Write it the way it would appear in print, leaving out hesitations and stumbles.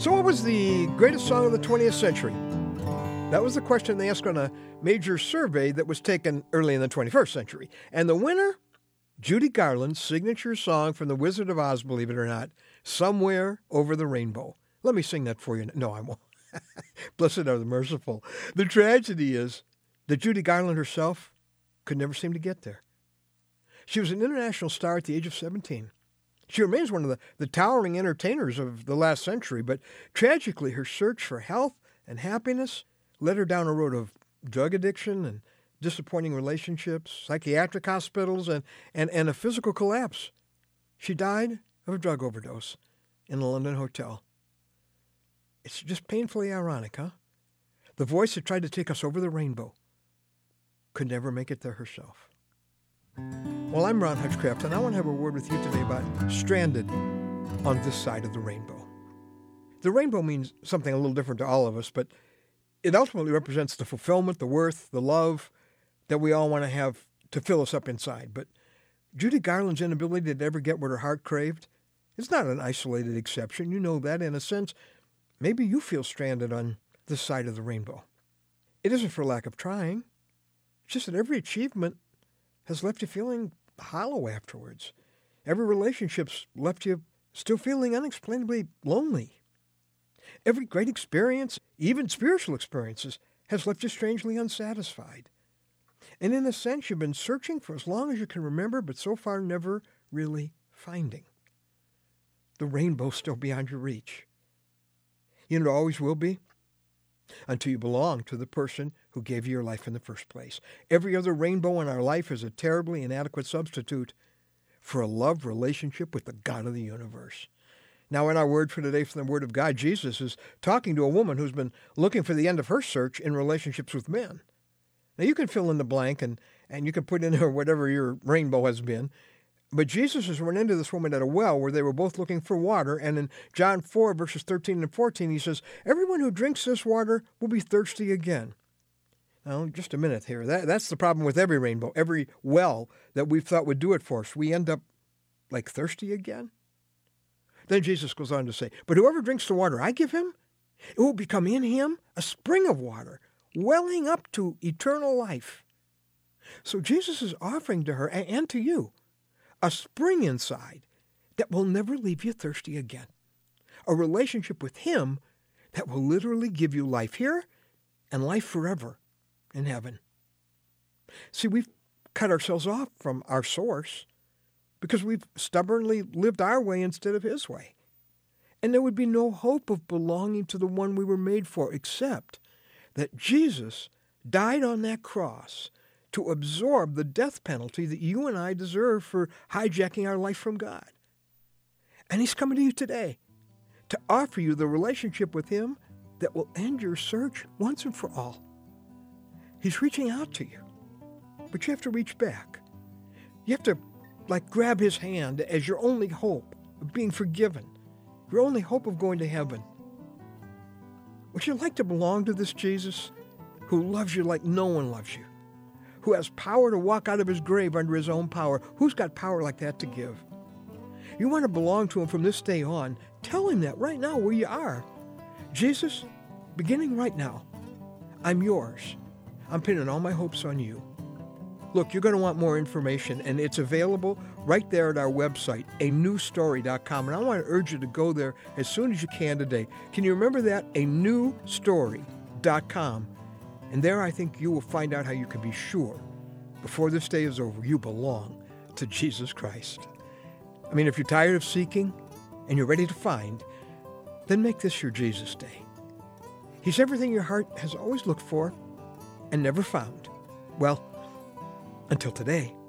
So what was the greatest song of the 20th century? That was the question they asked on a major survey that was taken early in the 21st century. And the winner, Judy Garland's signature song from The Wizard of Oz, believe it or not, Somewhere Over the Rainbow. Let me sing that for you. No, I won't. Blessed are the merciful. The tragedy is that Judy Garland herself could never seem to get there. She was an international star at the age of 17. She remains one of the towering entertainers of the last century, but tragically her search for health and happiness led her down a road of drug addiction and disappointing relationships, psychiatric hospitals, and a physical collapse. She died of a drug overdose in a London hotel. It's just painfully ironic, huh? The voice that tried to take us over the rainbow could never make it there herself. Well, I'm Ron Hutchcraft, and I want to have a word with you today about stranded on this side of the rainbow. The rainbow means something a little different to all of us, but it ultimately represents the fulfillment, the worth, the love that we all want to have to fill us up inside. But Judy Garland's inability to ever get what her heart craved is not an isolated exception. You know that. In a sense, maybe you feel stranded on this side of the rainbow. It isn't for lack of trying. It's just that every achievement has left you feeling hollow afterwards. Every relationship's left you still feeling unexplainably lonely. Every great experience, even spiritual experiences, has left you strangely unsatisfied. And in a sense, you've been searching for as long as you can remember, but so far never really finding. The rainbow's still beyond your reach. You know, it always will be, until you belong to the person who gave you your life in the first place. Every other rainbow in our life is a terribly inadequate substitute for a love relationship with the God of the universe. Now, in our word for today from the Word of God, Jesus is talking to a woman who's been looking for the end of her search in relationships with men. Now, you can fill in the blank and you can put in there whatever your rainbow has been. But Jesus has run into this woman at a well where they were both looking for water. And in John 4, verses 13 and 14, he says, "Everyone who drinks this water will be thirsty again." Now, just a minute here. That's the problem with every rainbow, every well that we thought would do it for us. We end up like thirsty again. Then Jesus goes on to say, "But whoever drinks the water I give him, it will become in him a spring of water, welling up to eternal life." So Jesus is offering to her and to you a spring inside that will never leave you thirsty again. A relationship with him that will literally give you life here and life forever in heaven. See, we've cut ourselves off from our source because we've stubbornly lived our way instead of his way. And there would be no hope of belonging to the one we were made for, except that Jesus died on that cross to absorb the death penalty that you and I deserve for hijacking our life from God. And he's coming to you today to offer you the relationship with him that will end your search once and for all. He's reaching out to you, but you have to reach back. You have to grab his hand as your only hope of being forgiven, your only hope of going to heaven. Would you like to belong to this Jesus who loves you like no one loves you? Who has power to walk out of his grave under his own power? Who's got power like that to give? You want to belong to him from this day on. Tell him that right now where you are. Jesus, beginning right now, I'm yours. I'm pinning all my hopes on you. Look, you're going to want more information, and it's available right there at our website, anewstory.com. And I want to urge you to go there as soon as you can today. Can you remember that? anewstory.com. And there I think you will find out how you can be sure, before this day is over, you belong to Jesus Christ. I mean, if you're tired of seeking and you're ready to find, then make this your Jesus Day. He's everything your heart has always looked for and never found. Well, until today.